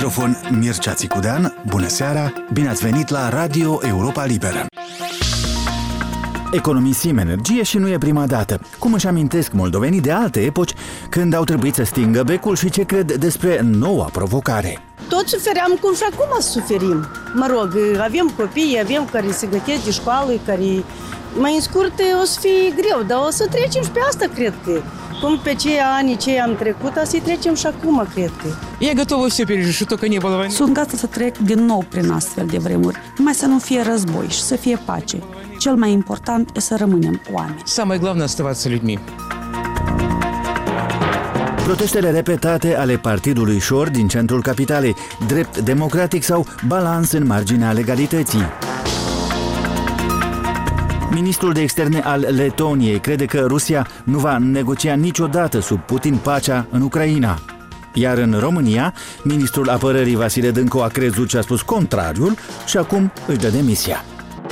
microfon Mircea Țicudean. Bună seara, bine ați venit la Radio Europa Liberă. Economisim energie și nu e prima dată. Cum își amintesc moldovenii de alte epoci când au trebuit să stingă becul și ce cred despre noua provocare. Tot sufeream cum și acum suferim. Mă rog, avem copii, avem care se gătesc de școală, care mai în scurt o să fie greu, dar o să trecem și pe asta, cred că. Cum pe cei ani ce am trecut, să-i trecem și acum, cred că. Я готова все пережить, что только не было войны. Sunt gata să trec din nou prin astfel de vremuri, numai să nu fie război și să fie pace. Cel mai important e să rămânem oameni. Самое главное оставаться людьми. Protestele repetate ale partidului Șor din centrul capitalei, drept democratic sau balans în marginea legalității. Ministrul de externe al Letoniei crede că Rusia nu va negocia niciodată sub Putin pacea în Ucraina. Iar în România, ministrul apărării Vasile Dâncu a crezut și a spus contrariul și acum își dă demisia.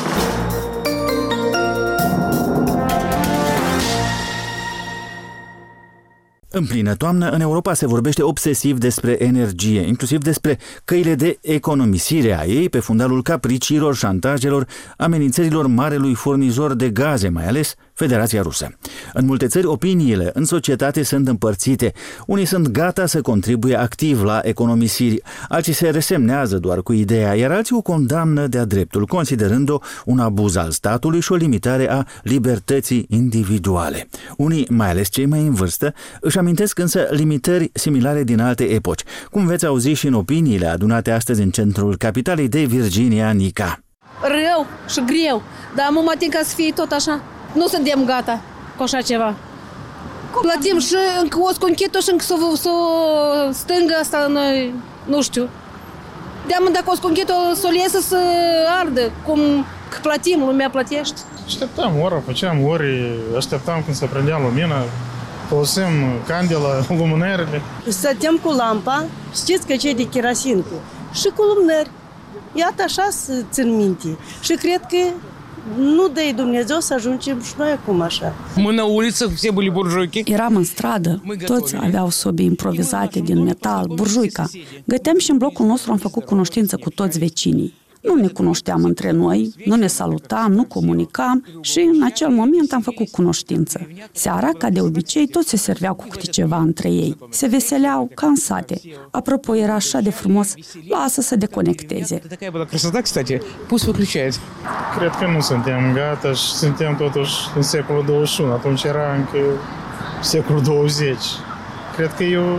În plină toamnă, în Europa se vorbește obsesiv despre energie, inclusiv despre căile de economisire a ei pe fundalul capriciilor, șantajelor, amenințărilor marelui furnizor de gaze, mai ales Federația Rusă. În multe țări, opiniile în societate sunt împărțite. Unii sunt gata să contribuie activ la economisiri, alții se resemnează doar cu ideea, iar alții o condamnă de-a dreptul, considerând-o un abuz al statului și o limitare a libertății individuale. Unii, mai ales cei mai în vârstă, își amintesc însă limitări similare din alte epoci, cum veți auzi și în opiniile adunate astăzi în centrul capitalei de Virginia Nica. Rău și greu, dar mă tem ca să fie tot așa. Nu suntem gata cu așa ceva. Plătim și încă o sconchetă și încă să stângă asta, noi, nu știu. De-am dacă o sconchetă să o iesă să ardă, cum plătim, lumea plătește. Așteptam ora, făceam ori, așteptam când se prindea lumina, folosim candela, lumânările. Stăteam cu lampa, știți că cei de cherasincă, și cu lumânări. Iată așa să țin minte. Și cred că nu dă-i Dumnezeu să ajungem și noi acum așa. Мы на улице, все были буржуйки. Eram în stradă, toți aveau sobii improvizate din metal, burjuica. Găteam și în blocul nostru am făcut cunoștință cu toți vecinii. Nu ne cunoșteam între noi, nu ne salutam, nu comunicam și în acel moment am făcut cunoștință. Seara, ca de obicei, toți se serveau cu câte ceva între ei. Se veseleau ca în sate. Apropo, era așa de frumos, lasă să deconecteze. Такая была красота, кстати, пусть выключает. Cred că nu suntem gata și suntem totuși în secolul 21, atunci era încă secolul 20. Cred că e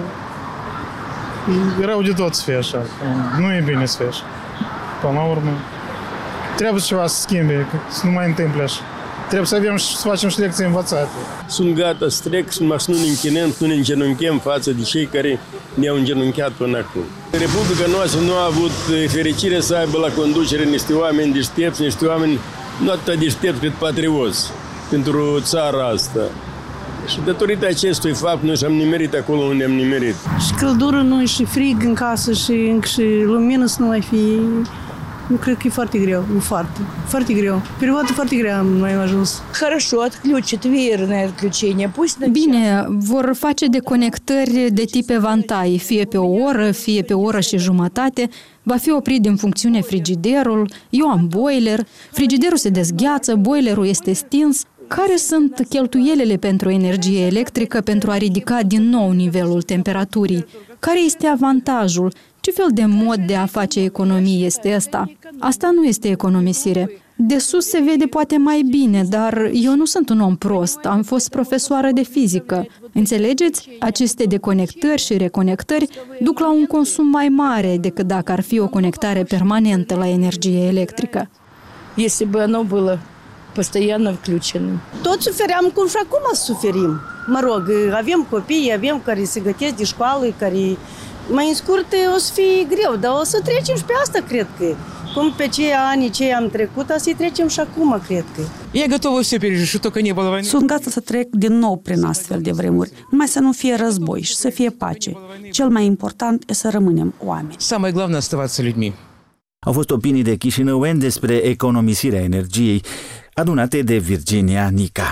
rău de tot să fie așa, nu e bine să fie așa. Până la urmă, trebuie ceva să schimbe, să nu mai întâmple așa. Trebuie să avem și să facem și lecții învățate. Sunt gata să trec și numai să nu ne închinăm, să nu ne îngenunchem față de cei care ne-au îngenunchiat până acum. Republica noastră nu a avut fericire să aibă la conducere niște oameni deștepți, niște oameni nu atât deștepți cât patrioți pentru țara asta. Și datorită acestui fapt noi și-am nimerit acolo unde am nimerit. Și căldură nu, și frig în casă, și lumină să nu mai fie. Nu cred că e foarte greu, foarte greu. Perioada foarte grea am mai ajuns. Хорошо, отключат веерное отключение. Пусть Bine, vor face deconectări de tip evantai, fie pe o oră, fie pe o oră și jumătate. Va fi oprit din funcțiune frigiderul, eu am boiler, frigiderul se dezgheață, boilerul este stins. Care sunt cheltuielile pentru energie electrică pentru a ridica din nou nivelul temperaturii? Care este avantajul? Ce fel de mod de a face economie este ăsta? Asta nu este economisire. De sus se vede poate mai bine, dar eu nu sunt un om prost, am fost profesoară de fizică. Înțelegeți? Aceste deconectări și reconectări duc la un consum mai mare decât dacă ar fi o conectare permanentă la energie electrică. Если бы оно было постоянно включенным. Tot sufeream cum și acum suferim. Mă rog, avem copii, avem care se gătesc de școală, care mai în scurt o să fie greu, dar o să trecem și pe asta, cred că. Cum pe cei ani ce am trecut, să-i trecem și acum, cred că. Я готова все пережить, что только не было войны. Sunt gata să trec din nou prin astfel de vremuri, numai să nu fie război și să fie pace. Cel mai important e să rămânem oameni. Самое главное оставаться людьми. Au fost opinii de chișinăueni despre economisirea energiei, adunate de Virginia Nica.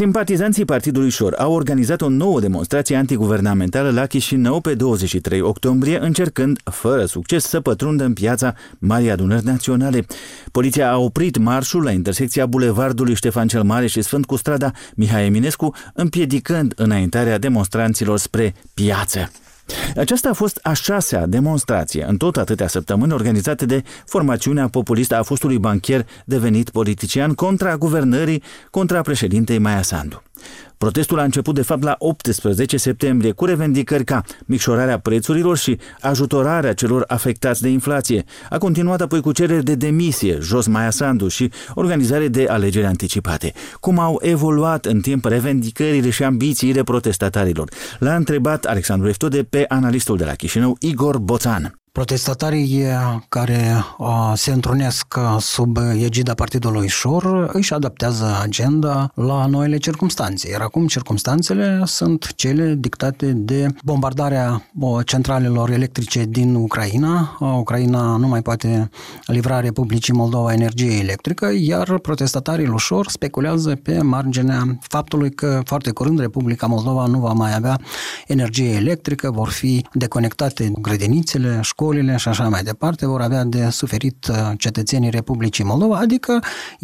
Simpatizanții Partidului Șor au organizat o nouă demonstrație antiguvernamentală la Chișinău pe 23 octombrie, încercând, fără succes, să pătrundă în piața Marii Adunări Naționale. Poliția a oprit marșul la intersecția Bulevardului Ștefan cel Mare și Sfânt cu strada Mihai Eminescu, împiedicând înaintarea demonstranților spre piață. Aceasta a fost a 6-a demonstrație în tot atâtea săptămâni organizate de formațiunea populistă a fostului bancher devenit politician contra guvernării, contra președintei Maia Sandu. Protestul a început de fapt la 18 septembrie cu revendicări ca micșorarea prețurilor și ajutorarea celor afectați de inflație. A continuat apoi cu cereri de demisie, jos Maia Sandu, și organizare de alegeri anticipate. Cum au evoluat în timp revendicările și ambițiile protestatarilor? L-a întrebat Alexandru Eftode pe analistul de la Chișinău, Igor Boțan. Protestatarii care se întrunesc sub egida Partidului Șor își adaptează agenda la noile circumstanțe. Iar acum circumstanțele sunt cele dictate de bombardarea centralelor electrice din Ucraina. Ucraina nu mai poate livra Republicii Moldova energie electrică, iar protestatarii lui Șor speculează pe marginea faptului că foarte curând Republica Moldova nu va mai avea energie electrică, vor fi deconectate grădinițele, școlile și așa mai departe, vor avea de suferit cetățenii Republicii Moldova, adică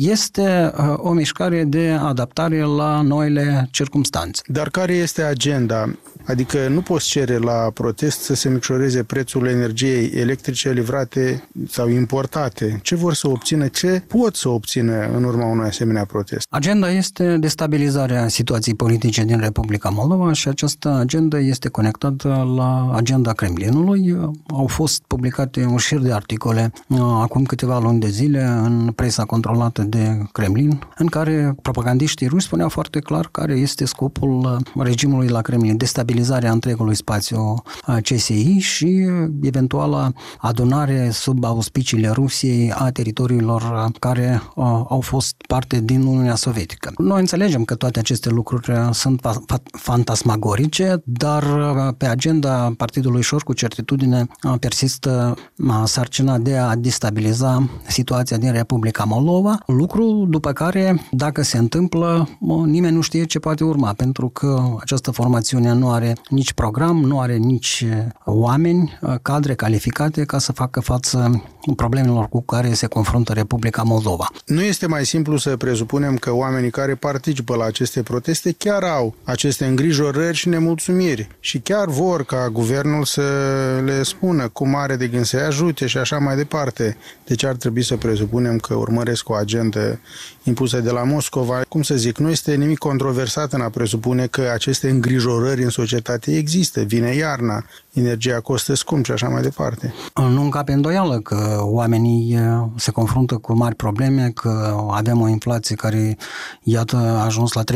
este o mișcare de adaptare la noile circumstanțe. Dar care este agenda? Adică nu poți cere la protest să se micșoreze prețul energiei electrice livrate sau importate. Ce vor să obțină? Ce pot să obțină în urma unui asemenea protest? Agenda este destabilizarea situației politice din Republica Moldova și această agenda este conectată la agenda Kremlinului. Au fost publicate un șir de articole acum câteva luni de zile în presa controlată de Kremlin, în care propagandiștii ruși spuneau foarte clar care este scopul regimului la Kremlin: destabilizarea întregului spațiu CSI și eventuala adunare sub auspiciile Rusiei a teritoriilor care au fost parte din Uniunea Sovietică. Noi înțelegem că toate aceste lucruri sunt fantasmagorice, dar pe agenda Partidului Șor cu certitudine persistă sarcina de a destabiliza situația din Republica Moldova, lucru după care, dacă se întâmplă, nimeni nu știe ce poate urma, pentru că această formațiune nu are nici program, nu are nici oameni, cadre calificate ca să facă față problemelor cu care se confruntă Republica Moldova. Nu este mai simplu să presupunem că oamenii care participă la aceste proteste chiar au aceste îngrijorări și nemulțumiri și chiar vor ca guvernul să le spună cum are de gând să-i ajute și așa mai departe. Deci ar trebui să presupunem că urmăresc o agendă impusă de la Moscova. Cum să zic, nu este nimic controversat în a presupune că aceste îngrijorări în societate există. Vine iarna, energia costă scump și așa mai departe. Nu încape îndoială că oamenii se confruntă cu mari probleme, că avem o inflație care, iată, a ajuns la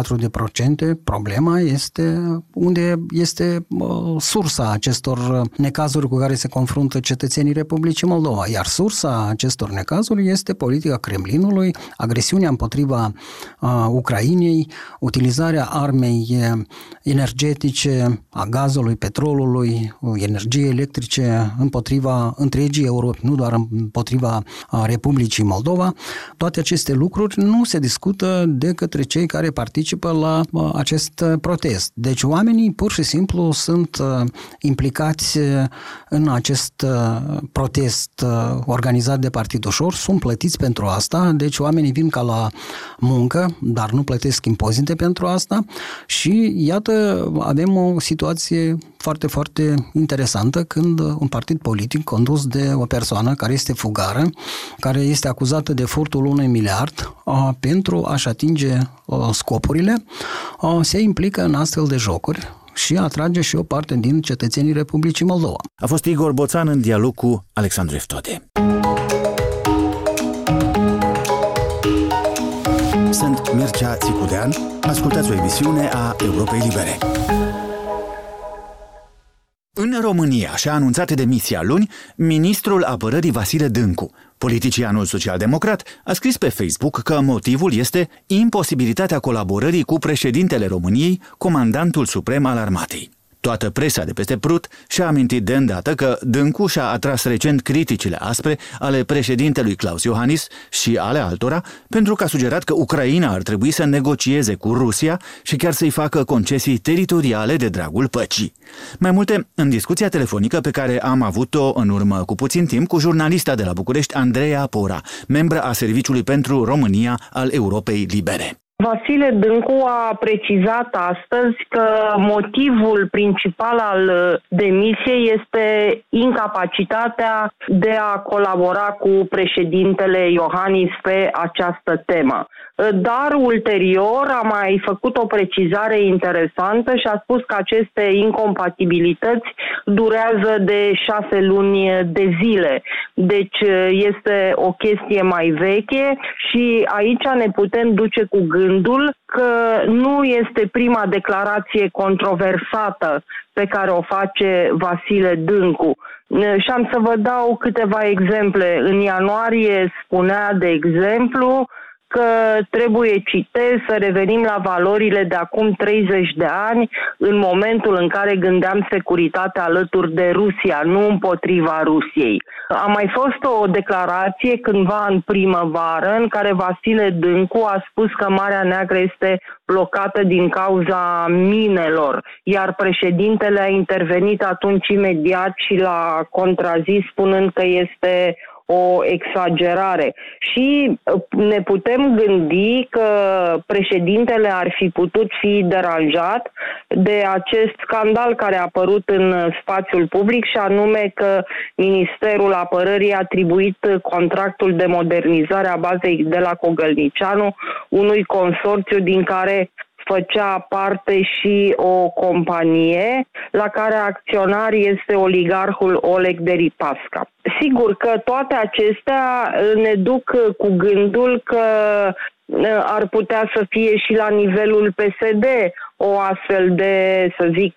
34%. Problema este unde este sursa acestor necazuri cu care se confruntă cetățenii Republicii Moldova. Iar sursa acestor necazuri este politica Kremlinului, agresiunea împotriva Ucrainei, utilizarea armei energetice, a gazului, petrolului, energiei electrice împotriva întregii Europe, nu doar împotriva Republicii Moldova. Toate aceste lucruri nu se discută de către cei care participă la acest protest. Deci oamenii pur și simplu sunt implicați în acest protest organizat de Partidul Șor, sunt plătiți pentru asta, deci oamenii vin ca la muncă, dar nu plătesc impozite pentru asta și iată, avem o situație foarte, foarte interesantă când un partid politic condus de o persoană care este fugară, care este acuzată de furtul 1 miliard pentru a-și atinge scopurile, se implică în astfel de jocuri și atrage și o parte din cetățenii Republicii Moldova. A fost Igor Boțan în dialog cu Alexandru Eftode. Sunt Mircea Țicudean. Ascultați o emisiune a Europei Libere. În România și-a anunțat demisia luni ministrul apărării Vasile Dâncu. Politicianul social-democrat a scris pe Facebook că motivul este imposibilitatea colaborării cu președintele României, comandantul suprem al armatei. Toată presa de peste Prut și-a amintit de îndată că Dâncu și-a atras recent criticile aspre ale președintelui Klaus Iohannis și ale altora pentru că a sugerat că Ucraina ar trebui să negocieze cu Rusia și chiar să-i facă concesii teritoriale de dragul păcii. Mai multe în discuția telefonică pe care am avut-o în urmă cu puțin timp cu jurnalista de la București, Andreea Pora, membră a Serviciului pentru România al Europei Libere. Vasile Dâncu a precizat astăzi că motivul principal al demisiei este incapacitatea de a colabora cu președintele Iohannis pe această temă. Dar ulterior a mai făcut o precizare interesantă și a spus că aceste incompatibilități durează de 6 luni de zile. Deci este o chestie mai veche și aici ne putem duce cu gândul că nu este prima declarație controversată pe care o face Vasile Dâncu. Și am să vă dau câteva exemple. În ianuarie spunea, de exemplu, că trebuie, citez, să revenim la valorile de acum 30 de ani, în momentul în care gândeam securitatea alături de Rusia, nu împotriva Rusiei. A mai fost o declarație cândva în primăvară în care Vasile Dâncu a spus că Marea Neagră este blocată din cauza minelor, iar președintele a intervenit atunci imediat și l-a contrazis spunând că este o exagerare. Și ne putem gândi că președintele ar fi putut fi deranjat de acest scandal care a apărut în spațiul public și anume că Ministerul Apărării a atribuit contractul de modernizare a bazei de la Cogălnicianu unui consorțiu din care făcea parte și o companie la care acționar este oligarhul Oleg Deripaska. Sigur că toate acestea ne duc cu gândul că ar putea să fie și la nivelul PSD o astfel de, să zic,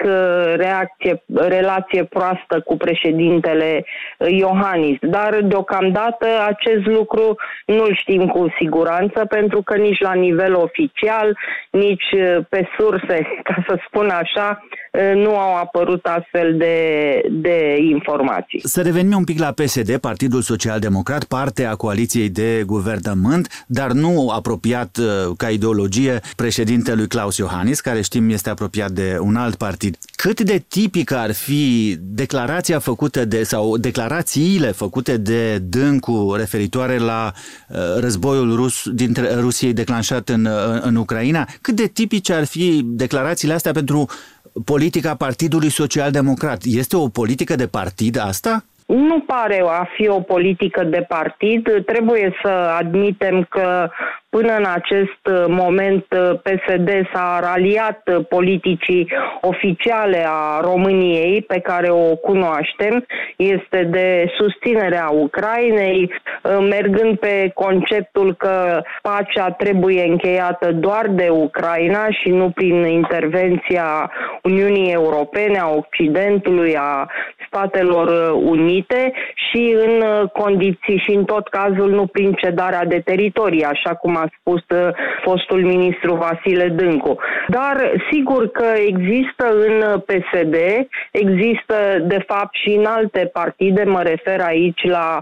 relație proastă cu președintele Iohannis. Dar deocamdată acest lucru nu-l știm cu siguranță, pentru că nici la nivel oficial, nici pe surse, ca să spun așa, nu au apărut astfel de informații. Să revenim un pic la PSD, Partidul Social Democrat, parte a coaliției de guvernământ, dar nu apropiat ca ideologie președintelui Klaus Iohannis, care știm este apropiat de un alt partid. Cât de tipică ar fi declarația făcută sau declarațiile făcute de Dâncu referitoare la războiul dintre Rusiei declanșat în Ucraina? Cât de tipice ar fi declarațiile astea pentru politica Partidului Social Democrat? Este o politică de partid asta? Nu pare a fi o politică de partid. Trebuie să admitem că până în acest moment PSD s-a raliat politicii oficiale a României pe care o cunoaștem. Este de susținere a Ucrainei, mergând pe conceptul că pacea trebuie încheiată doar de Ucraina și nu prin intervenția Uniunii Europene, a Occidentului, a Statelor Unite și în condiții și în tot cazul nu prin cedarea de teritorii, așa cum a spus fostul ministru Vasile Dâncu. Dar sigur că există în PSD, există de fapt și în alte partide, mă refer aici la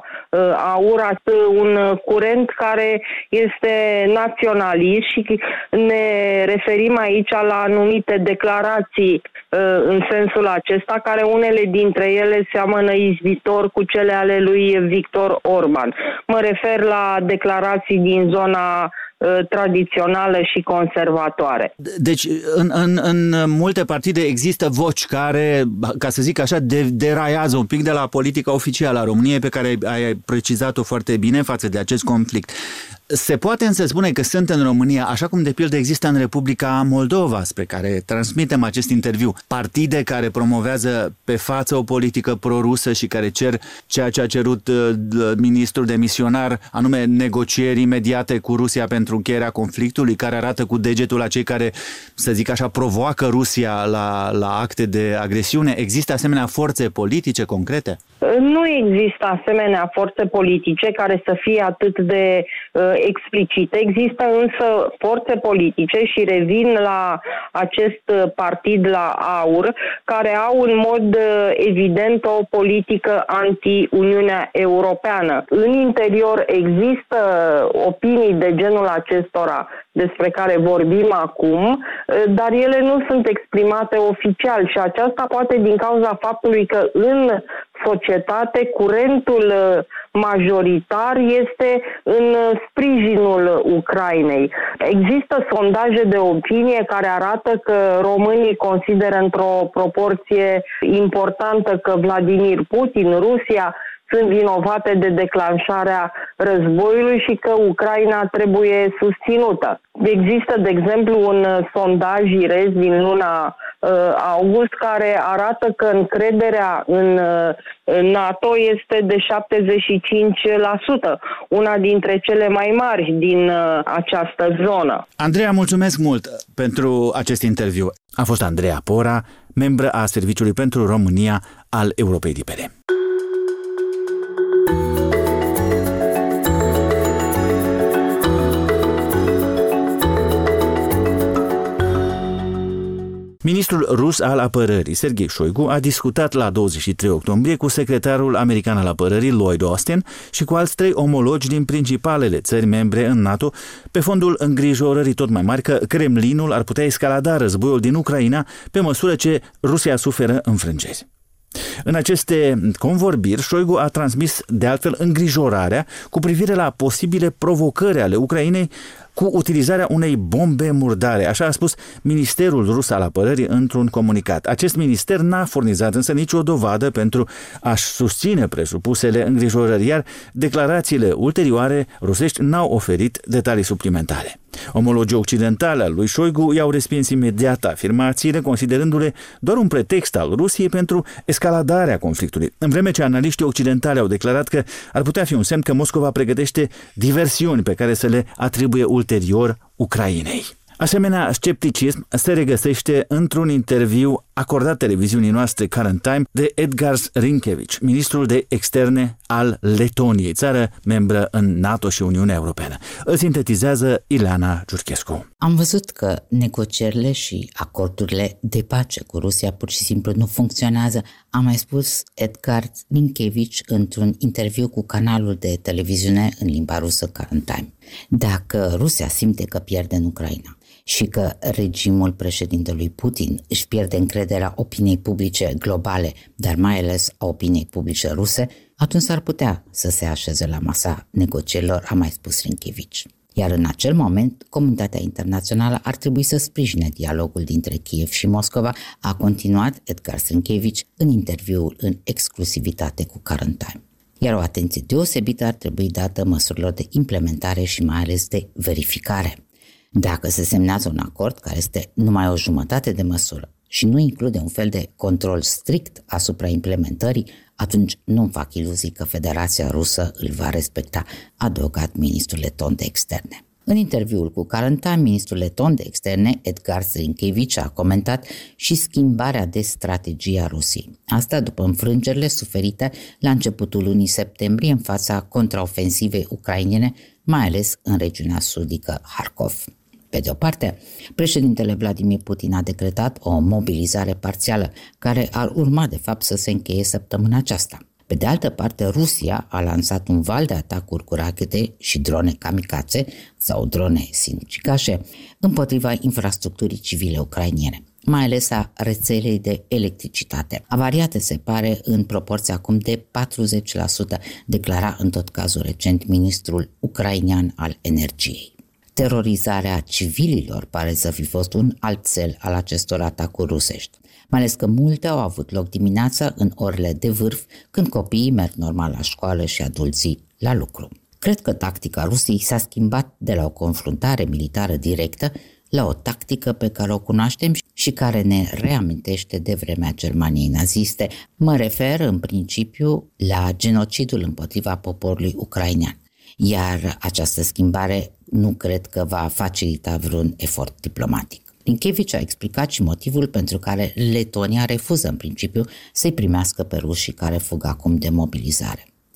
AUR, un curent care este naționalist și ne referim aici la anumite declarații în sensul acesta, care unele dintre ele seamănă izbitor cu cele ale lui Victor Orban. Mă refer la declarații din zona tradițională și conservatoare. Deci, în multe partide există voci care, ca să zic așa, deraiază un pic de la politica oficială a României, pe care ai precizat-o foarte bine față de acest conflict. Se poate însă spune că sunt în România, așa cum de pildă există în Republica Moldova, spre care transmitem acest interviu, partide care promovează pe față o politică prorusă și care cer ceea ce a cerut ministrul demisionar, anume negocieri imediate cu Rusia pentru încheierea conflictului, care arată cu degetul la cei care, să zic așa, provoacă Rusia la acte de agresiune. Există asemenea forțe politice concrete? Nu există asemenea forțe politice care să fie atât de explicite. Există însă forțe politice și revin la acest partid, la AUR, care au în mod evident o politică anti-Uniunea Europeană. În interior există opinii de genul acestora despre care vorbim acum, dar ele nu sunt exprimate oficial și aceasta poate din cauza faptului că în societate curentul majoritar este în sprijinul Ucrainei. Există sondaje de opinie care arată că românii consideră într-o proporție importantă că Vladimir Putin, Rusia, sunt vinovate de declanșarea războiului și că Ucraina trebuie susținută. Există, de exemplu, un sondaj IRES din luna august care arată că încrederea în NATO este de 75%, una dintre cele mai mari din această zonă. Andreea, mulțumesc mult pentru acest interviu. A fost Andreea Pora, membră a Serviciului pentru România al Europei Libere. Ministrul rus al apărării, Sergei Shoigu, a discutat la 23 octombrie cu secretarul american al apărării, Lloyd Austin, și cu alți 3 omologi din principalele țări membre în NATO, pe fondul îngrijorării tot mai mari că Kremlinul ar putea escalada războiul din Ucraina pe măsură ce Rusia suferă înfrângeri. În aceste convorbiri, Shoigu a transmis de altfel îngrijorarea cu privire la posibile provocări ale Ucrainei cu utilizarea unei bombe murdare, așa a spus Ministerul Rus al Apărării într-un comunicat. Acest minister n-a furnizat însă nicio dovadă pentru a-și susține presupusele îngrijorări, iar declarațiile ulterioare rusești n-au oferit detalii suplimentare. Omologii occidentale al lui Shoigu i-au respins imediat afirmațiile, considerându-le doar un pretext al Rusiei pentru escaladarea conflictului, în vreme ce analiștii occidentali au declarat că ar putea fi un semn că Moscova pregătește diversiuni pe care să le atribuie ulterior Ucrainei. Asemenea, scepticism se regăsește într-un interviu acordat televiziunii noastre Current Time de Edgars Rinkēvičs, ministrul de externe al Letoniei, țară membră în NATO și Uniunea Europeană. Îl sintetizează Ileana Giurchescu. Am văzut că negocierile și acordurile de pace cu Rusia pur și simplu nu funcționează, a mai spus Edgars Rinkēvičs într-un interviu cu canalul de televiziune în limba rusă Current Time. Dacă Rusia simte că pierde în Ucraina și că regimul președintelui Putin își pierde încrederea opiniei publice globale, dar mai ales a opiniei publice ruse, atunci s-ar putea să se așeze la masa negocierilor, a mai spus Rinkēvičs. Iar în acel moment, comunitatea internațională ar trebui să sprijine dialogul dintre Kiev și Moscova, a continuat Edgars Rinkēvičs în interviul în exclusivitate cu Current Time. Iar o atenție deosebită ar trebui dată măsurilor de implementare și mai ales de verificare. Dacă se semnează un acord care este numai o jumătate de măsură și nu include un fel de control strict asupra implementării, atunci nu-mi fac iluzii că Federația Rusă îl va respecta, a adăugat ministrul leton de externe. În interviul cu Current Time, ministrul leton de externe, Edgars Rinkēvičs, a comentat și schimbarea de strategie a Rusiei. Asta după înfrângerile suferite la începutul lunii septembrie în fața contraofensivei ucrainene, mai ales în regiunea sudică Harkov. Pe de o parte, președintele Vladimir Putin a decretat o mobilizare parțială, care ar urma de fapt să se încheie săptămâna aceasta. Pe de altă parte, Rusia a lansat un val de atacuri cu rachete și drone kamikaze sau drone sinucigașe împotriva infrastructurii civile ucrainiene, mai ales a rețelei de electricitate. Avariate se pare în proporție acum de 40%, declara în tot cazul recent ministrul ucrainean al energiei. Terorizarea civililor pare să fi fost un alt cel al acestor atacuri rusești, mai ales că multe au avut loc dimineața în orele de vârf, când copiii merg normal la școală și adulții la lucru. Cred că tactica Rusiei s-a schimbat de la o confruntare militară directă la o tactică pe care o cunoaștem și care ne reamintește de vremea Germaniei naziste. Mă refer în principiu la genocidul împotriva poporului ucrainean. Iar această schimbare nu cred că va facilita vreun efort diplomatic. Rinkēvičs a explicat și motivul pentru care Letonia refuză în principiu să-i primească pe rușii care fug acum de mobilizare.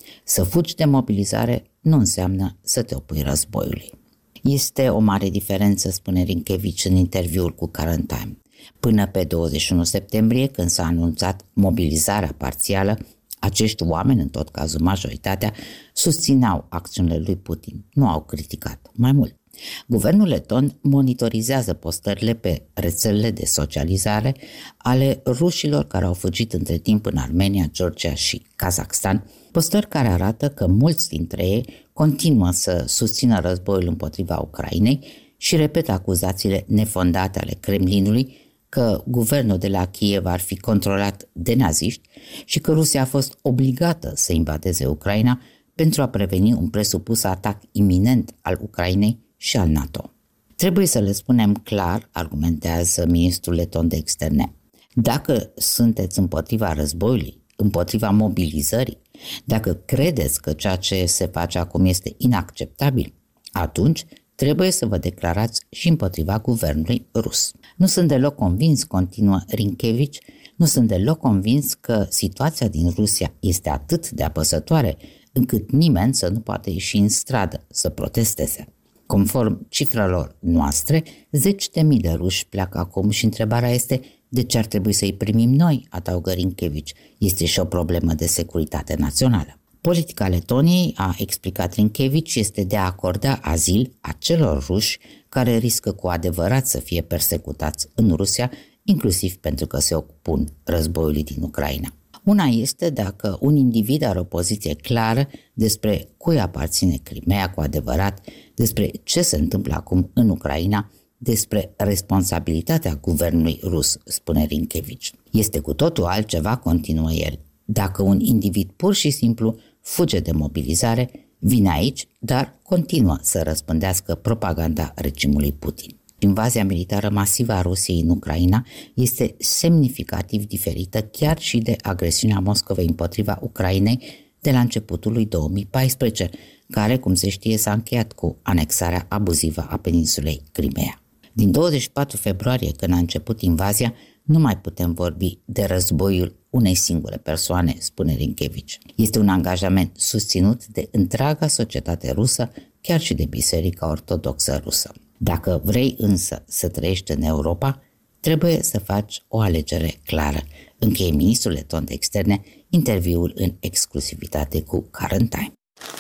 Să fugi de mobilizare nu înseamnă să te opui războiului. Este o mare diferență, spune Rinkevici în interviul cu Current Time. Până pe 21 septembrie, când s-a anunțat mobilizarea parțială, acești oameni, în tot cazul majoritatea, susțineau acțiunile lui Putin, nu au criticat. Mai mult, guvernul leton monitorizează postările pe rețelele de socializare ale rușilor care au fugit între timp în Armenia, Georgia și Kazakhstan, postări care arată că mulți dintre ei continuă să susțină războiul împotriva Ucrainei și repetă acuzațiile nefondate ale Kremlinului că guvernul de la Kiev ar fi controlat de naziști și că Rusia a fost obligată să invadeze Ucraina pentru a preveni un presupus atac iminent al Ucrainei și al NATO. Trebuie să le spunem clar, argumentează ministrul leton de externe, dacă sunteți împotriva războiului, împotriva mobilizării, dacă credeți că ceea ce se face acum este inacceptabil, atunci trebuie să vă declarați și împotriva guvernului rus. Nu sunt deloc convins, continuă Rinkevici, nu sunt deloc convins că situația din Rusia este atât de apăsătoare încât nimeni să nu poate ieși în stradă să protesteze. Conform cifrelor noastre, 10.000 de ruși pleacă acum și întrebarea este de ce ar trebui să-i primim noi, adaugă Rinkevici. Este și o problemă de securitate națională. Politica Letoniei, a explicat Rinkevici, este de a acorda azil acelor ruși care riscă cu adevărat să fie persecutați în Rusia, inclusiv pentru că se opun războiului din Ucraina. Una este dacă un individ are o poziție clară despre cui aparține Crimea cu adevărat, despre ce se întâmplă acum în Ucraina, despre responsabilitatea guvernului rus, spune Rinkevici. Este cu totul altceva, continuă el, dacă un individ pur și simplu fuge de mobilizare, vine aici, dar continuă să răspândească propaganda regimului Putin. Invazia militară masivă a Rusiei în Ucraina este semnificativ diferită chiar și de agresiunea Moscovei împotriva Ucrainei de la începutul lui 2014, care, cum se știe, s-a încheiat cu anexarea abuzivă a peninsulei Crimea. Din 24 februarie, când a început invazia, nu mai putem vorbi de războiul unei singure persoane, spune Rinkevici. Este un angajament susținut de întreaga societate rusă, chiar și de Biserica Ortodoxă rusă. Dacă vrei însă să trăiești în Europa, trebuie să faci o alegere clară. Încheie ministrul leton de externe interviul în exclusivitate cu Current Time.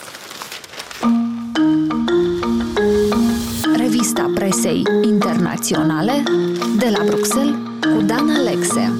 Revista presei internaționale de la Bruxelles cu Dan Alexe.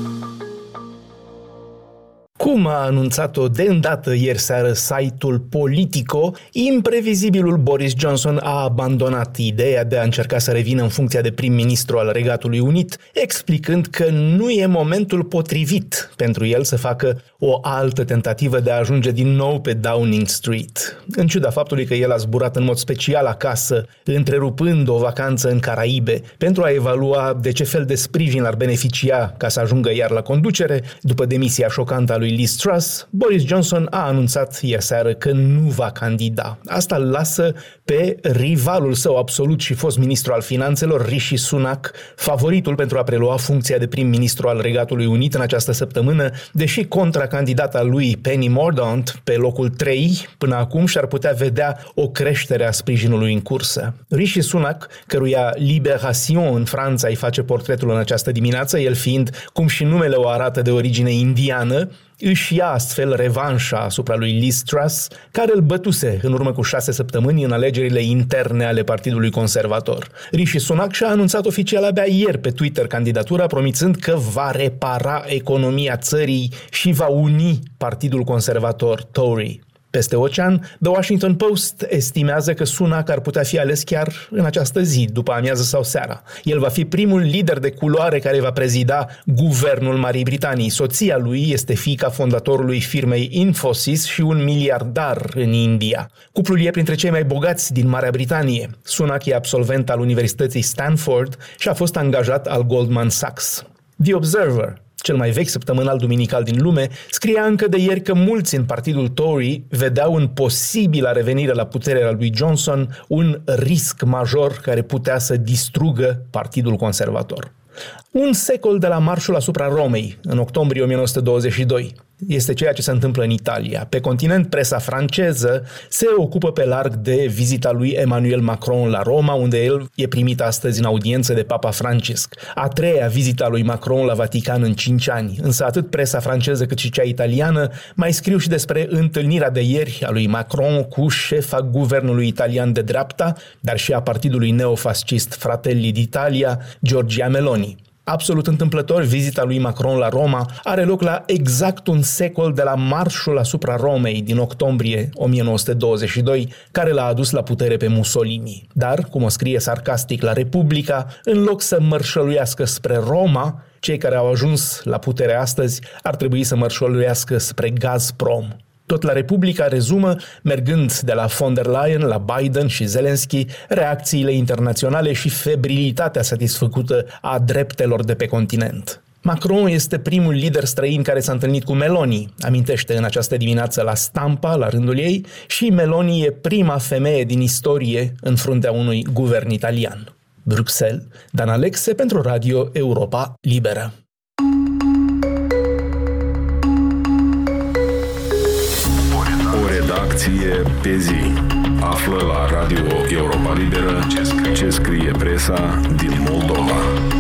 Cum a anunțat-o de îndată ieri seară site-ul Politico, imprevizibilul Boris Johnson a abandonat ideea de a încerca să revină în funcția de prim-ministru al Regatului Unit, explicând că nu e momentul potrivit pentru el să facă o altă tentativă de a ajunge din nou pe Downing Street. În ciuda faptului că el a zburat în mod special acasă, întrerupând o vacanță în Caraibe, pentru a evalua de ce fel de sprijin ar beneficia ca să ajungă iar la conducere, după demisia șocantă a lui Liz Truss, Boris Johnson a anunțat ieri seară că nu va candida. Asta îl lasă pe rivalul său absolut și fost ministru al finanțelor, Rishi Sunak, favoritul pentru a prelua funcția de prim-ministru al Regatului Unit în această săptămână, deși contracandidata lui Penny Mordaunt, pe locul 3, până acum și-ar putea vedea o creștere a sprijinului în cursă. Rishi Sunak, căruia Libération în Franța îi face portretul în această dimineață, el fiind, cum și numele o arată, de origine indiană, își ia astfel revanșa asupra lui Liz Truss, care îl bătuse în urmă cu 6 săptămâni în alegerile interne ale Partidului Conservator. Rishi Sunak și-a anunțat oficial abia ieri pe Twitter candidatura, promițând că va repara economia țării și va uni Partidul Conservator Tory. Peste ocean, The Washington Post estimează că Sunak ar putea fi ales chiar în această zi, după amiază sau seara. El va fi primul lider de culoare care va prezida guvernul Marii Britanii. Soția lui este fiica fondatorului firmei Infosys și un miliardar în India. Cuplul e printre cei mai bogați din Marea Britanie. Sunak e absolvent al Universității Stanford și a fost angajat al Goldman Sachs. The Observer, cel mai vechi săptămânal duminical din lume, scria încă de ieri că mulți în partidul Tory vedeau în posibilă revenire la putere a lui Johnson un risc major care putea să distrugă Partidul Conservator. Un secol de la marșul asupra Romei, în octombrie 1922. este ceea ce se întâmplă în Italia. Pe continent, presa franceză se ocupă pe larg de vizita lui Emmanuel Macron la Roma, unde el e primit astăzi în audiență de Papa Francisc. A treia vizită a lui Macron la Vatican în 5 ani. Însă atât presa franceză cât și cea italiană mai scriu și despre întâlnirea de ieri a lui Macron cu șefa guvernului italian de dreapta, dar și a partidului neofascist Fratelli d'Italia, Giorgia Meloni. Absolut întâmplător, vizita lui Macron la Roma are loc la exact un secol de la marșul asupra Romei din octombrie 1922, care l-a adus la putere pe Mussolini. Dar, cum o scrie sarcastic la Republica, în loc să mărșăluiască spre Roma, cei care au ajuns la putere astăzi ar trebui să mărșăluiască spre Gazprom. Tot la Republica rezumă, mergând de la von der Leyen la Biden și Zelensky, reacțiile internaționale și febrilitatea satisfăcută a dreptelor de pe continent. Macron este primul lider străin care s-a întâlnit cu Meloni, amintește în această dimineață la Stampa, la rândul ei, și Meloni e prima femeie din istorie în fruntea unui guvern italian. Bruxelles, Dan Alexe pentru Radio Europa Liberă. Redacție pe zi. Află la Radio Europa Liberă ce scrie presa din Moldova.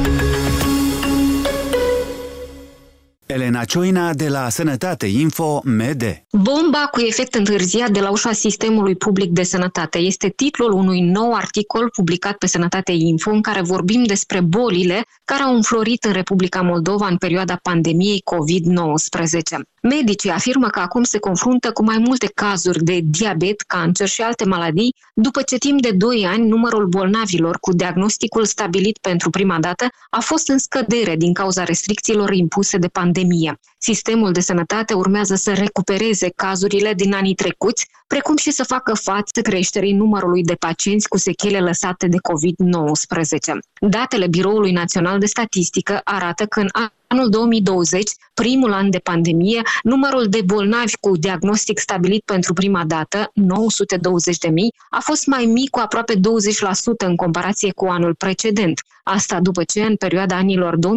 Elena Cioina de la Sănătate Info MD. Bomba cu efect întârziat de la ușa sistemului public de sănătate este titlul unui nou articol publicat pe Sănătate Info în care vorbim despre bolile care au înflorit în Republica Moldova în perioada pandemiei COVID-19. Medicii afirmă că acum se confruntă cu mai multe cazuri de diabet, cancer și alte maladii, după ce timp de 2 ani numărul bolnavilor cu diagnosticul stabilit pentru prima dată a fost în scădere din cauza restricțiilor impuse de pandemie. Sistemul de sănătate urmează să recupereze cazurile din anii trecuți, precum și să facă față creșterii numărului de pacienți cu sechele lăsate de COVID-19. Datele Biroului Național de Statistică arată că în anul 2020, primul an de pandemie, numărul de bolnavi cu diagnostic stabilit pentru prima dată, 920.000, a fost mai mic cu aproape 20% în comparație cu anul precedent. Asta după ce, în perioada anilor 2014-2019,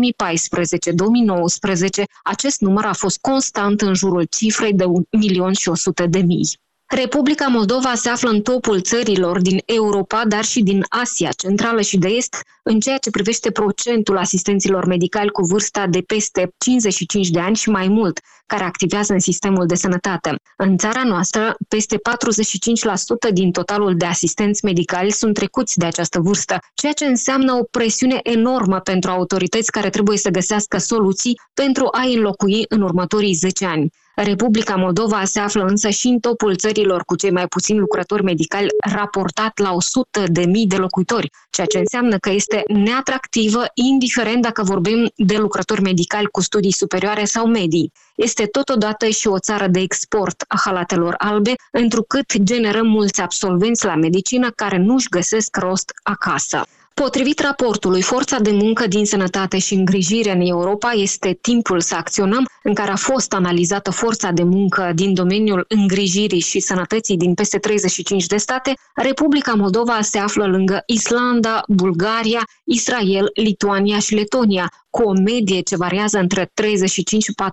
acest număr a fost constant în jurul cifrei de 1.100.000. Republica Moldova se află în topul țărilor din Europa, dar și din Asia Centrală și de Est, în ceea ce privește procentul asistenților medicali cu vârsta de peste 55 de ani și mai mult, care activează în sistemul de sănătate. În țara noastră, peste 45% din totalul de asistenți medicali sunt trecuți de această vârstă, ceea ce înseamnă o presiune enormă pentru autorități care trebuie să găsească soluții pentru a-i înlocui în următorii 10 ani. Republica Moldova se află însă și în topul țărilor cu cei mai puțini lucrători medicali raportat la 100.000 de locuitori, ceea ce înseamnă că este neatractivă, indiferent dacă vorbim de lucrători medicali cu studii superioare sau medii. Este totodată și o țară de export a halatelor albe, întrucât generă mulți absolvenți la medicină care nu-și găsesc rost acasă. Potrivit raportului Forța de muncă din sănătate și îngrijire în Europa este timpul să acționăm, în care a fost analizată forța de muncă din domeniul îngrijirii și sănătății din peste 35 de state, Republica Moldova se află lângă Islanda, Bulgaria, Israel, Lituania și Letonia, cu o medie ce variază între 35 și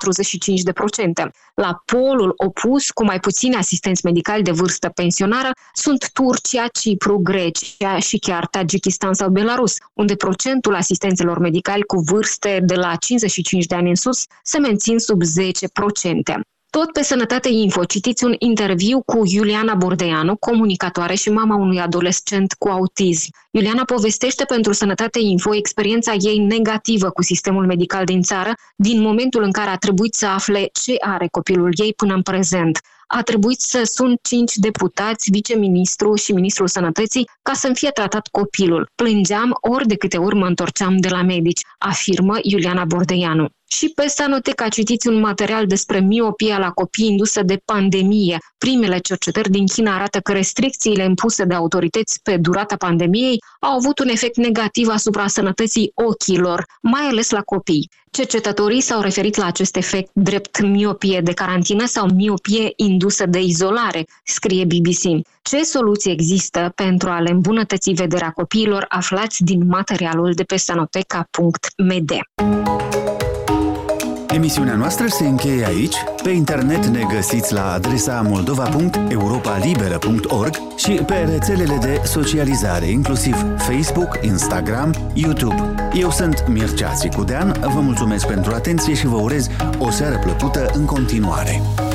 45%. La polul opus, cu mai puțini asistenți medicali de vârstă pensionară, sunt Turcia, Cipru, Grecia și chiar Tajikistan sau Belarus, unde procentul asistenților medicali cu vârste de la 55 de ani în sus se mențin sub 10%. Tot pe Sănătate Info citiți un interviu cu Iuliana Bordeanu, comunicatoare și mama unui adolescent cu autism. Iuliana povestește pentru Sănătate Info experiența ei negativă cu sistemul medical din țară, din momentul în care a trebuit să afle ce are copilul ei până în prezent. A trebuit să sun 5 deputați, viceministru și ministrul sănătății ca să-mi fie tratat copilul. Plângeam ori de câte ori mă întorceam de la medici, afirmă Iuliana Bordeanu. Și pe Sanoteca citiți un material despre miopia la copii indusă de pandemie. Primele cercetări din China arată că restricțiile impuse de autorități pe durata pandemiei au avut un efect negativ asupra sănătății ochilor, mai ales la copii. Cercetătorii s-au referit la acest efect drept miopie de carantină sau miopie indusă de izolare, scrie BBC. Ce soluții există pentru a le îmbunătăți vederea copiilor? Aflați din materialul de pe sanoteca.md. Emisiunea noastră se încheie aici. Pe internet ne găsiți la adresa moldova.europalibera.org și pe rețelele de socializare, inclusiv Facebook, Instagram, YouTube. Eu sunt Mircea Țicudean, vă mulțumesc pentru atenție și vă urez o seară plăcută în continuare.